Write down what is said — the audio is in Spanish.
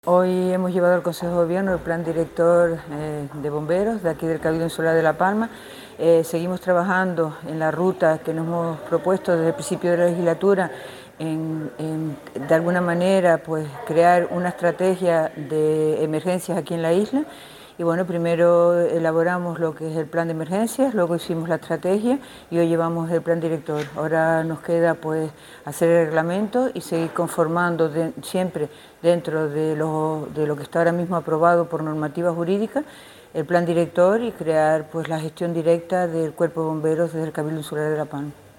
Hoy hemos llevado al Consejo de Gobierno el Plan Director de Bomberos de aquí del Cabildo Insular de La Palma. Seguimos trabajando en la ruta que nos hemos propuesto desde el principio de la legislatura de alguna manera pues crear una estrategia de emergencias aquí en la isla. Y bueno, primero elaboramos lo que es el plan de emergencias, luego hicimos la estrategia y hoy llevamos el plan director. Ahora nos queda pues hacer el reglamento y seguir conformando siempre dentro de lo que está ahora mismo aprobado por normativa jurídica, el plan director y crear pues la gestión directa del Cuerpo de Bomberos desde el Cabildo Insular de La Palma.